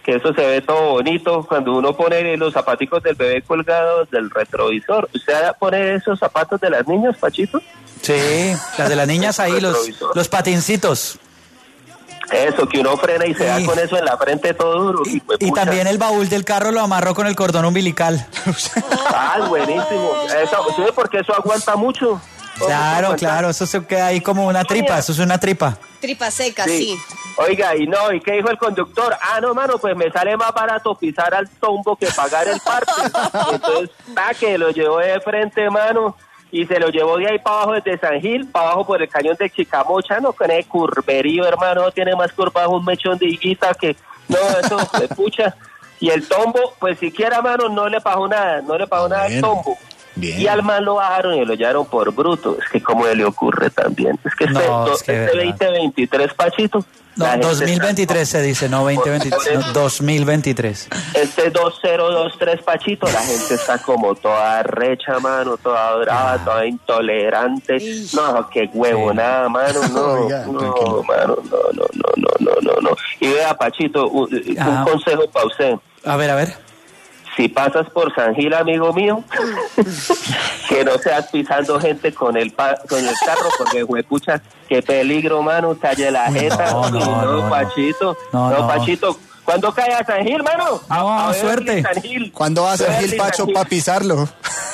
S19: que eso se ve todo bonito cuando uno pone los zapaticos del bebé colgados del retrovisor. ¿Usted pone esos zapatos de las niñas, Pachito?
S11: Sí, las de las niñas ahí, los patincitos.
S19: Eso, que uno frena y se da con eso en la frente todo duro.
S11: Y también el baúl del carro lo amarró con el cordón umbilical.
S19: Buenísimo. Eso, sí, porque eso aguanta mucho.
S11: Claro, eso se queda ahí como una tripa, eso es una tripa.
S12: Tripa seca, sí.
S19: Oiga, ¿y qué dijo el conductor? No, mano, pues me sale más barato pisar al tombo que pagar el parte. Entonces, que lo llevó de frente, mano, y se lo llevó de ahí para abajo, desde San Gil, para abajo por el cañón de Chicamocha, no, con ese curverío, hermano, tiene más curva un mechón de higuita que, no, eso, de pucha. Y el tombo, pues siquiera, mano, no le pagó nada al tombo. Bien. Y al man lo bajaron y lo llevaron por bruto. Es que como le ocurre también. Es que este 2023, Pachito.
S11: No, 2023 se dice, no 2023, no, 2023.
S19: Este 2023, Pachito, la gente está como toda recha, mano, toda brava, toda intolerante. No, qué huevo, nada, mano, no, mano, no. Y vea, Pachito, un consejo para usted.
S11: A ver.
S19: Si pasas por San Gil, amigo mío, que no seas pisando gente con el carro, porque, huepucha, qué peligro, mano, calle la jeta. No, Pachito. No, Pachito. ¿Cuándo cae a San Gil, mano?
S11: Suerte.
S2: ¿Cuándo va a San Gil, Pacho, para pisarlo?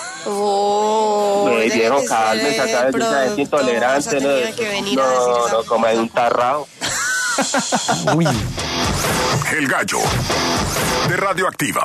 S19: Viejo, cálmese, acá es una gente intolerante. No, como hay un tarrao.
S11: Uy.
S6: El Gallo de Radioactiva.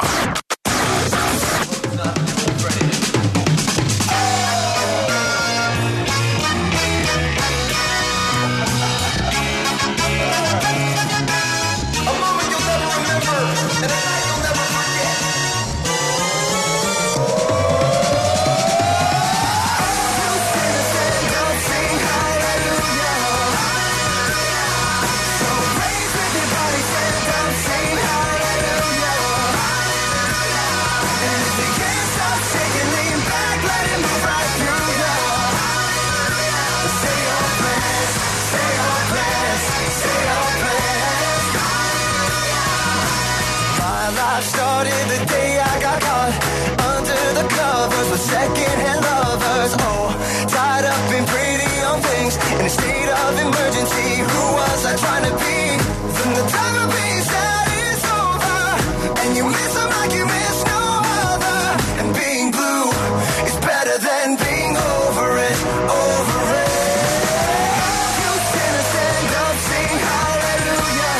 S8: Started the day I got caught under the covers with secondhand lovers. Oh, tied up in pretty young things in a state of emergency. Who was I trying to be? Then the time of being sad is over, and you miss them like you miss no other. And being blue is better than being over it, over it. You sinners stand up, sing hallelujah.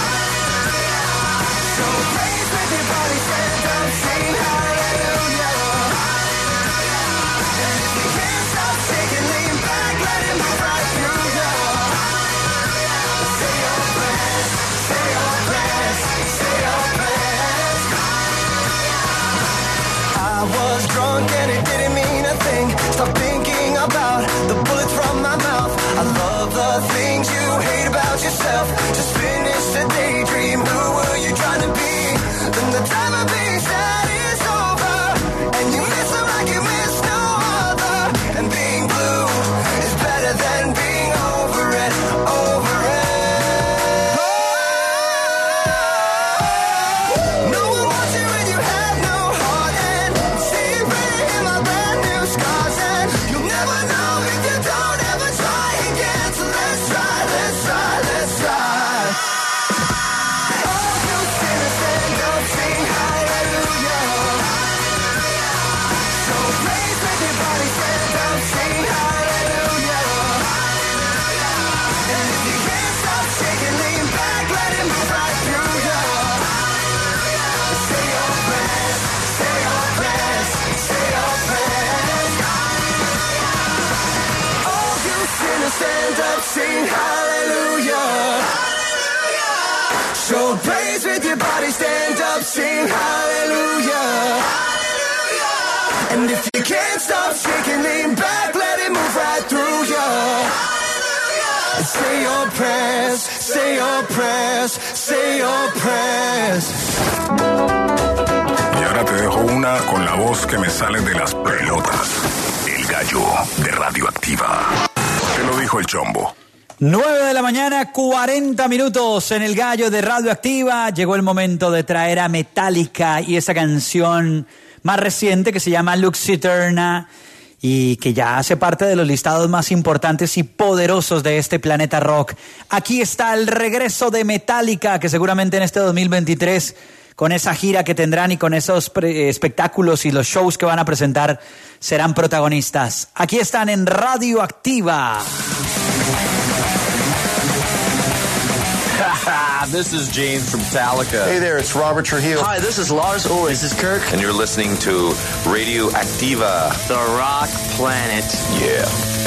S8: So praise with your body, stand up, sing hallelujah. And if you can't stop shaking, lean back, let it move right through you. Say your prayers, say your prayers, say your prayers. I was drunk and it didn't mean a thing. Stop thinking about the bullets from my mouth. I love the things you hate about yourself. Just finish the daydream. Who were you trying to be? Then the time of being sad is over, and you miss them like you miss no other. And being blue is better than being over it, over it. No one wants you when you have no heart, and see you pretty in my brand new scars, and you'll never know if you don't ever try again. So let's try, let's try, let's try. Oh, you sinners, stand up, sing hallelujah. So praise with your body, stand up, sing hallelujah. And if you can't stop shaking, lean back, let it move right through you. Say your prayers, say your prayers, say your prayers. Oh, you sinners, stand up, sing hallelujah. So praise with your body, stand up, sing hallelujah. And if you can't stop shaking, lean back, let it move right through you. Say your prayers, say your prayers, say your prayers.
S6: Y ahora te dejo una con la voz que me sale de las pelotas. El Gallo de Radioactiva. Te lo dijo el Chombo.
S11: 9 de la mañana, 40 minutos en el gallo de Radioactiva. Llegó el momento de traer a Metallica y esa canción más reciente que se llama Lux Eterna y que ya hace parte de los listados más importantes y poderosos de este planeta rock. Aquí está el regreso de Metallica, que seguramente en este 2023, con esa gira que tendrán y con esos espectáculos y los shows que van a presentar, serán protagonistas. Aquí están en Radioactiva.
S1: This is James from Metallica.
S22: Hey there, it's Robert Trujillo.
S1: Hi, this is Lars Ulrich. This is Kirk.
S22: And you're listening to Radioactiva,
S1: the rock planet.
S22: Yeah.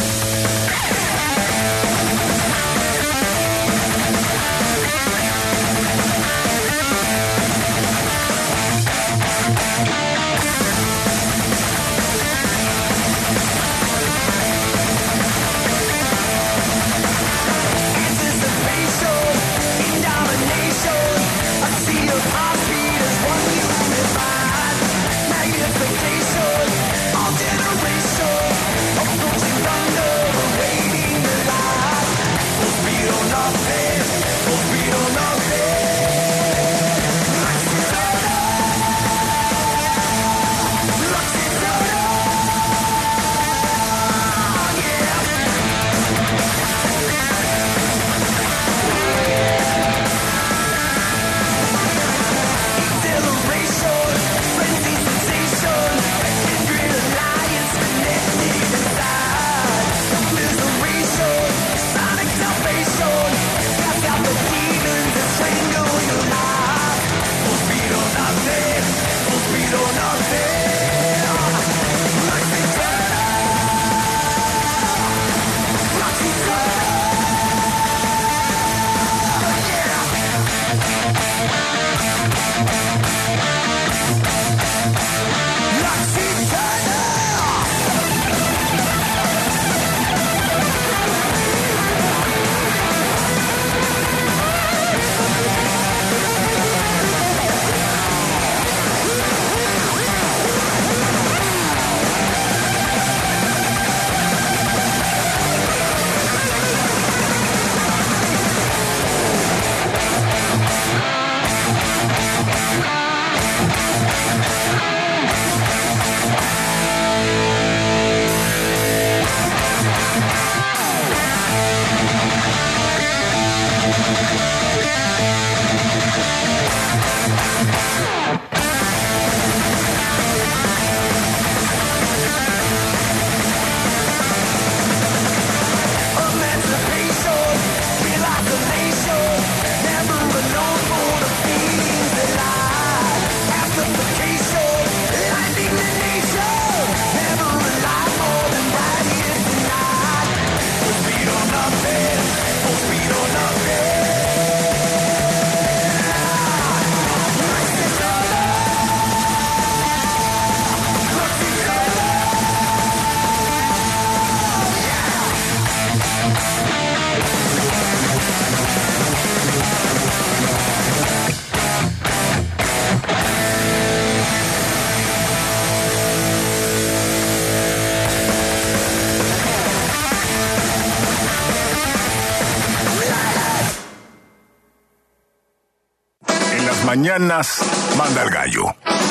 S6: Mañanas manda el gallo.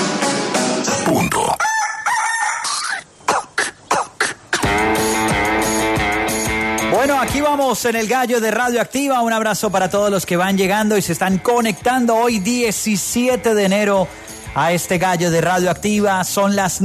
S6: Punto.
S11: Bueno, aquí vamos en el gallo de Radioactiva. Un abrazo para todos los que van llegando y se están conectando hoy 17 de enero a este gallo de Radioactiva. Son las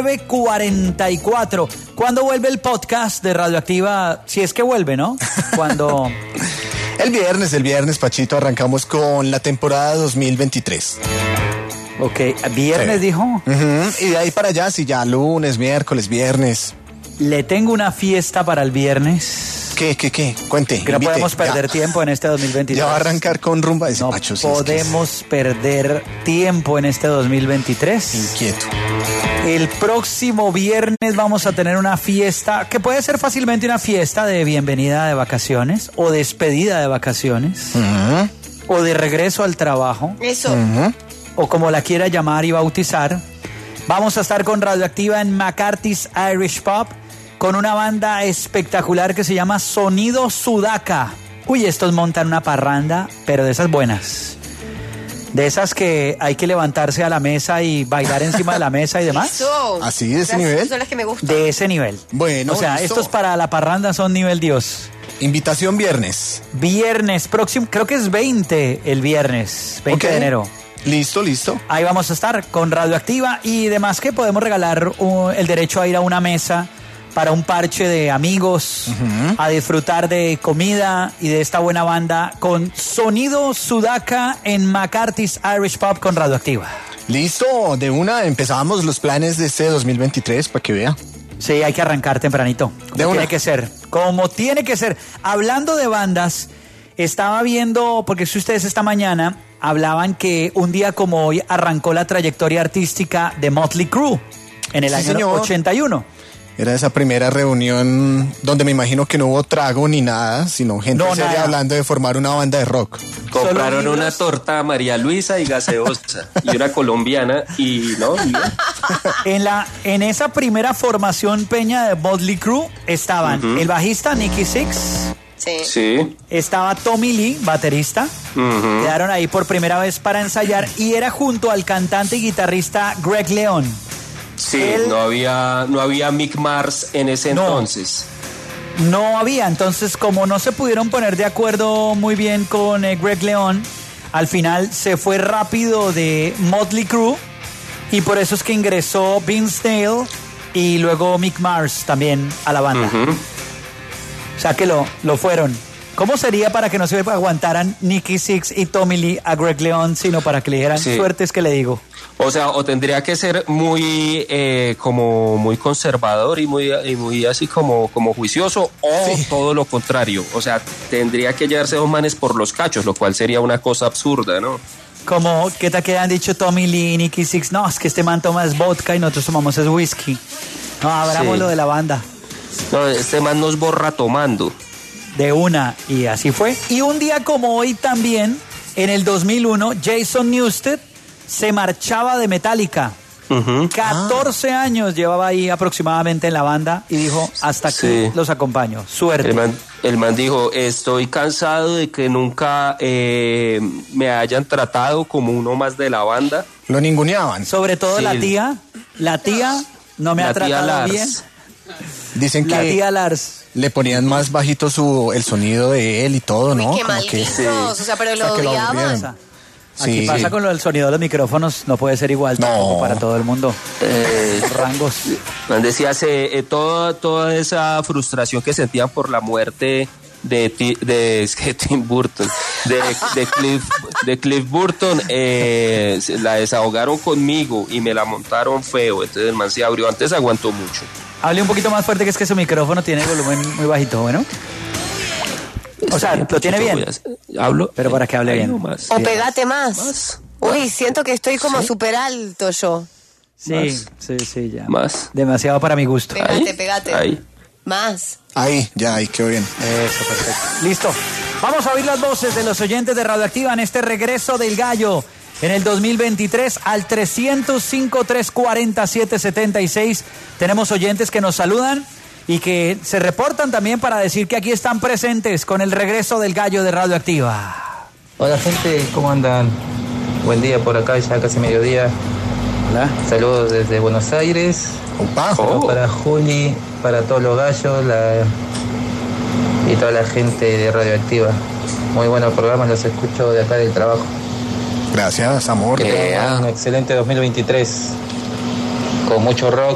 S11: 9:44. ¿Cuándo vuelve el podcast de Radioactiva? Si es que vuelve, ¿no? Cuando...
S2: El viernes, Pachito, arrancamos con la temporada 2023.
S11: Ok, ¿viernes sí. Dijo?
S2: Y de ahí para allá, sí, ya lunes, miércoles, viernes.
S11: Le tengo una fiesta para el viernes.
S2: ¿Qué? Cuente.
S11: Que no podemos perder tiempo en este 2023.
S2: Ya va a arrancar con rumba de
S11: No
S2: Pacho,
S11: podemos perder tiempo en este 2023.
S2: Inquieto.
S11: El próximo viernes vamos a tener una fiesta que puede ser fácilmente una fiesta de bienvenida de vacaciones o despedida de vacaciones o de regreso al trabajo.
S12: Eso.
S11: O como la quiera llamar y bautizar. Vamos a estar con Radioactiva en McCarthy's Irish Pub con una banda espectacular que se llama Sonido Sudaca. Uy, estos montan una parranda, pero de esas buenas. De esas que hay que levantarse a la mesa y bailar encima de la mesa y demás.
S12: Eso.
S2: ¿Así de ese nivel?
S12: Son las que me gustan.
S11: De ese nivel.
S2: Bueno,
S11: o sea,
S2: listo.
S11: estos para la parranda son nivel Dios.
S2: Invitación viernes.
S11: Viernes próximo, creo que es 20 el viernes, 20 de enero.
S2: Listo.
S11: Ahí vamos a estar con Radioactiva y demás que podemos regalar el derecho a ir a una mesa para un parche de amigos, a disfrutar de comida y de esta buena banda con Sonido Sudaca en McCarthy's Irish Pub con Radioactiva.
S2: Listo, de una empezamos los planes de este 2023 para que vea.
S11: Sí, hay que arrancar tempranito. Tiene que ser. Como tiene que ser. Hablando de bandas, estaba viendo, porque si ustedes esta mañana hablaban que un día como hoy arrancó la trayectoria artística de Motley Crue en el año 81.
S2: Era esa primera reunión donde me imagino que no hubo trago ni nada, sino gente seria hablando de formar una banda de rock.
S13: Compraron una torta María Luisa y gaseosa y una colombiana y no.
S11: En esa primera formación peña de Motley Crue estaban el bajista Nicky Sixx.
S13: Sí.
S11: Estaba Tommy Lee, baterista. Quedaron ahí por primera vez para ensayar y era junto al cantante y guitarrista Greg León.
S13: Sí, no había Mick Mars en ese entonces.
S11: No había, entonces como no se pudieron poner de acuerdo muy bien con Greg León, al final se fue rápido de Motley Crue y por eso es que ingresó Vince Neil y luego Mick Mars también a la banda. O sea que lo fueron. ¿Cómo sería para que no se aguantaran Nicky Sixx y Tommy Lee a Greg León, sino para que le dijeran suertes que le digo?
S13: O sea, o tendría que ser muy como muy conservador y muy así como juicioso, o todo lo contrario. O sea, tendría que llevarse dos manes por los cachos, lo cual sería una cosa absurda, ¿no?
S11: Como, ¿qué te han dicho Tommy Lee y Nicky Sixx? No, es que este man toma es vodka y nosotros tomamos es whisky. No, abramos lo de la banda.
S13: No, este man nos borra tomando.
S11: De una, y así fue. Y un día como hoy también, en el 2001, Jason Newsted se marchaba de Metallica. 14 años llevaba ahí aproximadamente en la banda y dijo, hasta aquí los acompaño. Suerte.
S13: El man dijo, estoy cansado de que nunca me hayan tratado como uno más de la banda.
S2: Lo ninguneaban.
S11: Sobre todo la tía no me ha tratado bien.
S2: Dicen que
S11: la tía Lars
S2: le ponían más bajito el sonido de él y todo, ¿no?
S12: Uy, qué malditos, o sea, pero lo odiaban.
S11: Aquí pasa con el sonido de los micrófonos, no puede ser igual tampoco para todo el mundo. Rangos.
S13: Decía, toda esa frustración que sentían por la muerte de Tim Burton, de Cliff Burton, la desahogaron conmigo y me la montaron feo. Entonces el man se abrió, antes aguantó mucho.
S11: Hable un poquito más fuerte, que es que su micrófono tiene el volumen muy bajito, ¿bueno? O sea, lo tiene bien.
S13: Hablo,
S11: pero para que hable bien.
S12: O pegate más. Uy, siento que estoy como súper alto yo.
S11: Sí, ya.
S13: Más.
S11: Demasiado para mi gusto.
S12: Pegate.
S13: Ahí.
S12: Más.
S2: Ahí quedó bien.
S11: Eso, perfecto. Listo. Vamos a oír las voces de los oyentes de Radioactiva en este regreso del gallo. En el 2023 al 305-340-776 tenemos oyentes que nos saludan y que se reportan también para decir que aquí están presentes con el regreso del gallo de Radioactiva.
S3: Hola gente, ¿cómo andan? Buen día por acá, ya casi mediodía.
S11: Hola.
S3: Saludos desde Buenos Aires. Saludos para Juli, para todos los gallos y toda la gente de Radioactiva. Muy buenos programas, los escucho de acá del trabajo.
S2: Gracias, amor.
S3: Que tengan un excelente 2023 con mucho rock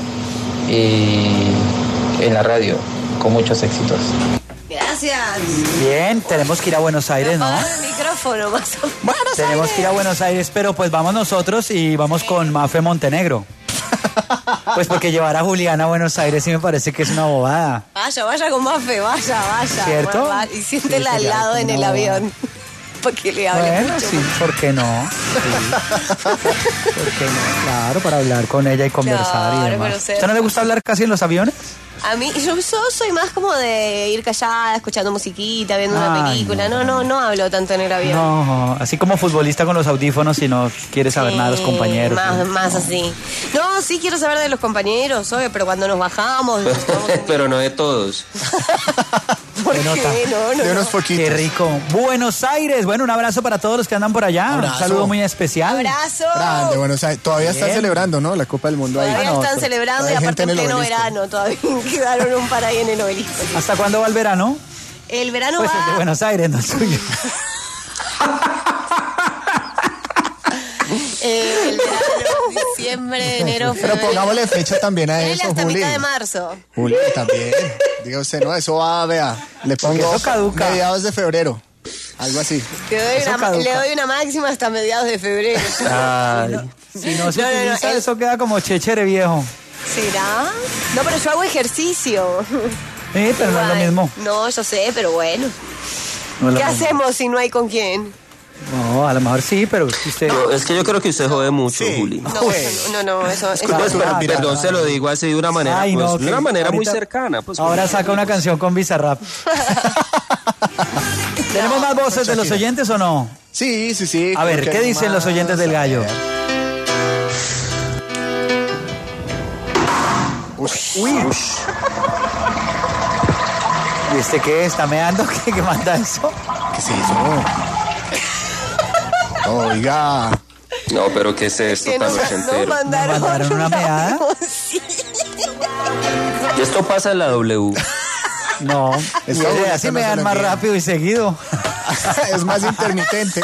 S3: y en la radio con muchos éxitos.
S12: Gracias.
S11: Bien, tenemos que ir a Buenos Aires, ¿no?
S12: El micrófono más o menos.
S11: Tenemos que ir a Buenos Aires, pero pues vamos nosotros y vamos con Mafe Montenegro. Pues porque llevar a Juliana a Buenos Aires sí me parece que es una bobada.
S12: Vaya con Mafe, vaya.
S11: ¿Cierto?
S12: Y siéntela al lado en el avión. Porque le hable mucho.
S11: Sí, ¿por qué no? Sí. ¿Por qué no? Claro, para hablar con ella y conversar y demás. ¿A usted no le gusta hablar casi en los aviones?
S12: A mí, yo soy más como de ir callada, escuchando musiquita, viendo una película. No hablo tanto en el avión.
S11: No, así como futbolista con los audífonos y no quiere saber nada de los compañeros.
S12: Más así. No, sí quiero saber de los compañeros, obvio, pero cuando nos bajamos...
S13: Pero no de todos.
S12: ¿Por qué? No.
S2: De unos poquitos.
S11: Qué rico. Buenos Aires. Bueno, un abrazo para todos los que andan por allá.
S2: Abrazo.
S11: Un saludo muy especial.
S12: ¡Abrazo!
S2: Grande, Buenos Aires. Todavía están celebrando, ¿no? La Copa del Mundo ahí.
S12: Todavía están celebrando y aparte en pleno verano. Todavía quedaron un par ahí en el Obelisco.
S11: ¿Hasta cuándo va el verano?
S12: El verano
S11: pues
S12: va...
S11: el de Buenos Aires, no el suyo.
S12: El verano, diciembre, enero, febrero.
S2: Pero pongámosle fecha también a eso,
S12: hasta
S2: Juli.
S12: mitad de marzo.
S2: Juli, también. Diga usted, no, eso va, vea. Le pongo mediados de febrero. Algo así.
S12: Le doy una máxima hasta mediados de febrero.
S11: Ay. Si no se utiliza, eso queda como chéchere viejo.
S12: ¿Será? No, pero yo hago ejercicio.
S11: Sí, pero no es lo mismo.
S12: No, yo sé, pero bueno.
S11: No
S12: ¿Qué hacemos si no hay con quién?
S11: No, a lo mejor sí, pero usted...
S13: Es que yo creo que usted jode mucho, Juli.
S12: No, eso...
S13: Perdón, se lo digo así de una manera,
S11: Ay, no,
S13: de una manera
S11: ahorita,
S13: muy cercana. Pues,
S11: ahora saca una canción con Bizarrap. ¿Tenemos más voces de los oyentes o no?
S2: Sí.
S11: A ver, ¿qué dicen los oyentes del gallo? Uy. ¿Y este qué? ¿Está meando? ¿Qué manda eso?
S2: ¿Qué es eso? Oiga.
S13: No, pero ¿qué es esto tan ochentero?
S12: ¿Mandaron
S11: una meada?
S13: Esto pasa en la W.
S11: No, así me dan más rápido y seguido.
S2: Es más intermitente.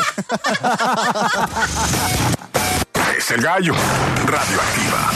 S6: Es el gallo. Radioactiva.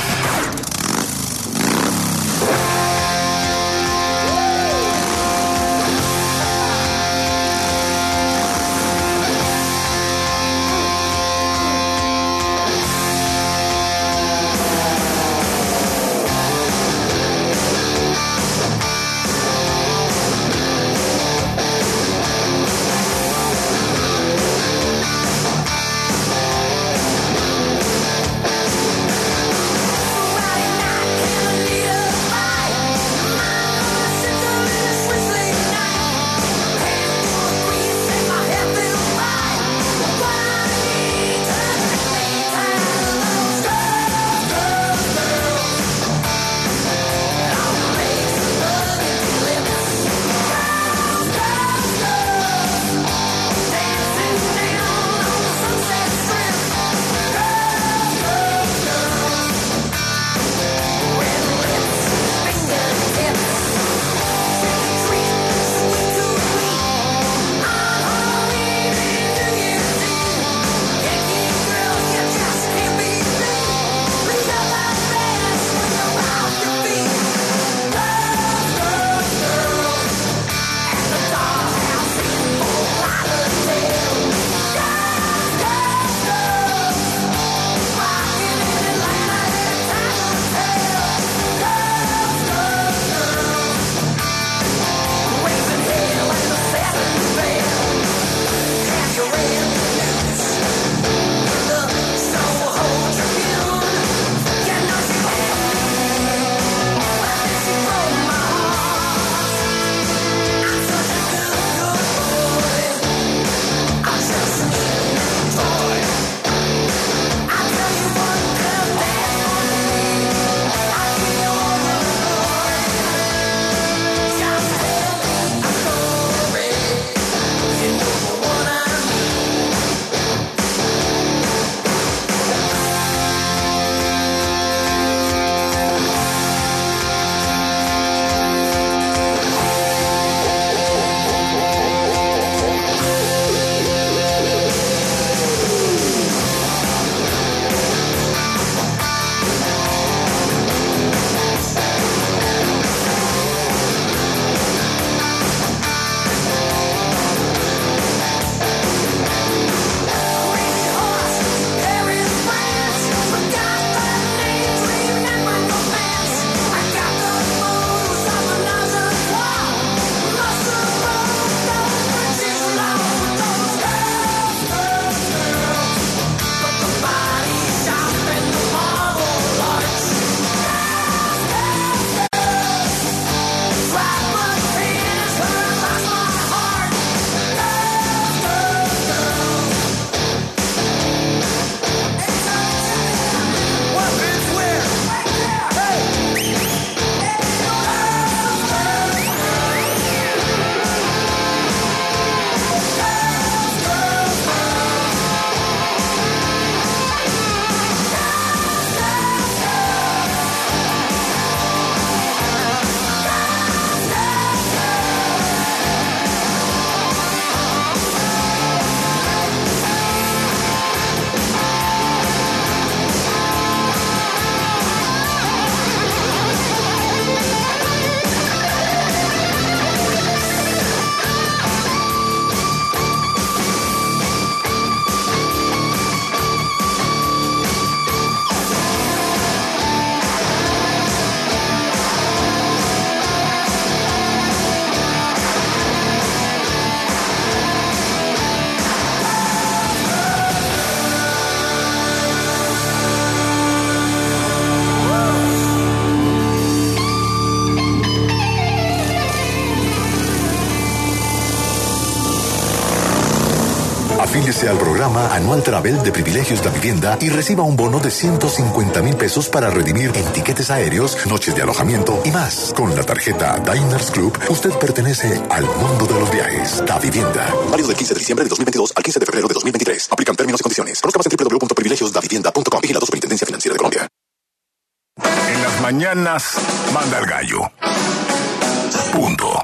S4: Súmese al programa Anual Travel de Privilegios Da Vivienda y reciba un bono de 150,000 pesos para redimir en tiquetes aéreos, noches de alojamiento y más. Con la tarjeta Diners Club, usted pertenece al mundo de los viajes. Da Vivienda. Válido del 15 de diciembre de 2022 al 15 de febrero de 2023. Aplican términos y condiciones. Conozca más en www.privilegiosdavivienda.com. Vigilado Superintendencia Financiera de Colombia.
S6: En las mañanas, manda el gallo. Punto.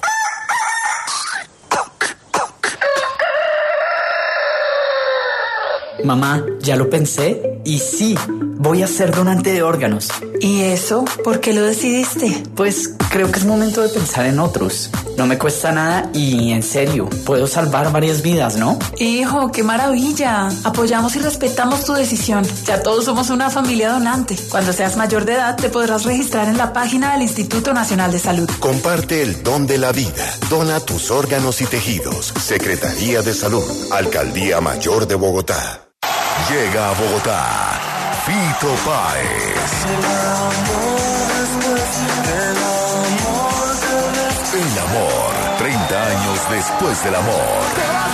S5: Mamá, ya lo pensé y sí, voy a ser donante de órganos.
S23: ¿Y eso? ¿Por qué lo decidiste?
S5: Pues creo que es momento de pensar en otros. No me cuesta nada y, en serio, puedo salvar varias vidas, ¿no?
S23: Hijo, qué maravilla. Apoyamos y respetamos tu decisión. Ya todos somos una familia donante. Cuando seas mayor de edad, te podrás registrar en la página del Instituto Nacional de Salud.
S24: Comparte el don de la vida. Dona tus órganos y tejidos. Secretaría de Salud. Alcaldía Mayor de Bogotá.
S6: Llega a Bogotá Fito Páez. El amor, 30 años después del amor.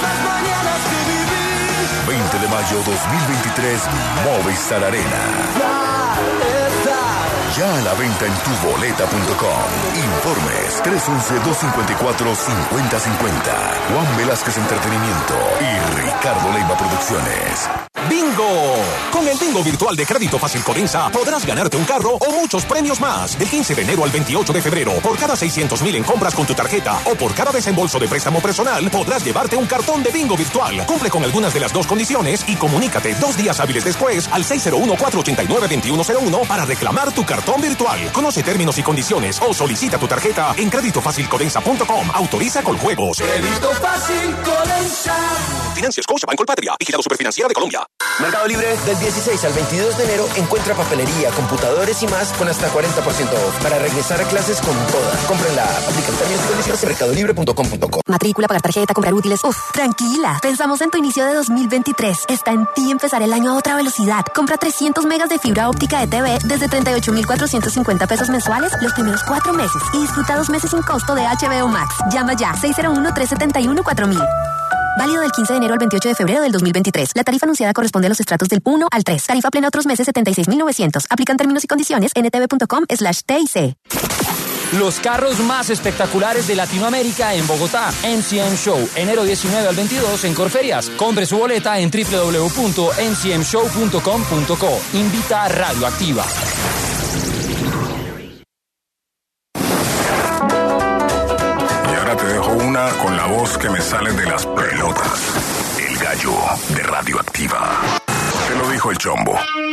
S6: 20 de mayo 2023, Movistar Arena. Ya a la venta en tuboleta.com. Informes 311-254-5050. Juan Velázquez Entretenimiento y Ricardo Leiva Producciones.
S25: ¡Bingo! Con el bingo virtual de Crédito Fácil Codensa podrás ganarte un carro o muchos premios más. Del 15 de enero al 28 de febrero, por cada 600,000 en compras con tu tarjeta o por cada desembolso de préstamo personal, podrás llevarte un cartón de bingo virtual. Cumple con algunas de las dos condiciones y comunícate 2 días hábiles después al 601-489-2101 para reclamar tu cartón virtual. Conoce términos y condiciones o solicita tu tarjeta en créditofacilcodensa.com. Autoriza con juegos.
S8: Crédito Fácil Codensa.
S25: Financia Scotiabank Colpatria. Vigilado Superfinanciera de Colombia.
S26: Mercado Libre, del 16 al 22 de enero, encuentra papelería, computadores y más con hasta 40% off para regresar a clases con todas. Compren la app, aplican términos y condiciones en mercadolibre.com.co.
S27: Matrícula, pagar tarjeta, comprar útiles. Uf, tranquila. Pensamos en tu inicio de 2023. Está en ti empezar el año a otra velocidad. Compra 300 megas de fibra óptica de TV desde 38,450 pesos mensuales los primeros 4 meses y disfruta 2 meses sin costo de HBO Max. Llama ya, 601-371-4000. Válido del 15 de enero al 28 de febrero del 2023. La tarifa anunciada corresponde a los estratos del 1 al 3. Tarifa plena otros meses 76,900. Aplican términos y condiciones ntv.com/TIC.
S9: Los carros más espectaculares de Latinoamérica en Bogotá. MCM Show, enero 19 al 22 en Corferias. Compre su boleta en www.mcmshow.com.co. Invita a Radioactiva.
S6: Te dejo una con la voz que me sale de las pelotas. El gallo de Radioactiva. Te lo dijo el Chombo.